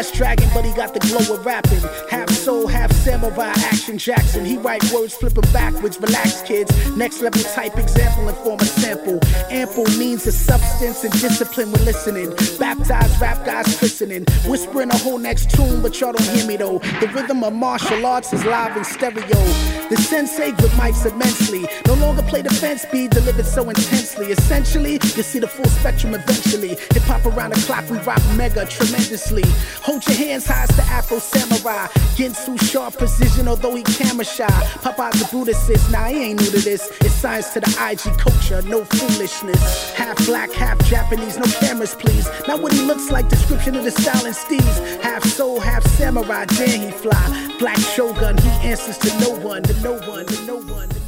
last dragon, but he got the glow of rapping. Half soul, half samurai, Action Jackson. He write words, flipping backwards. Relax, kids. Next level type example and form a sample. Ample means of substance and discipline when listening. Baptized rap guys christening. Whispering a whole next tune, but y'all don't hear me though. The rhythm of martial arts is live in stereo. The sensei grip mics immensely. No longer play the fence beat, delivered so intensely. Essentially, you see the full spectrum eventually. Hip hop around the clock, we rock mega tremendously. Hold your hands high as the Afro Samurai. Ginsu sharp precision, although he camera shy. Popeye's a Buddhist, nah, he ain't new to this. It's science to the IG culture, no foolishness. Half black, half Japanese, no cameras please. Not what he looks like, description of the style and steez. Half soul, half samurai, damn he fly. Black shogun, he answers to no one, to no one, to no one.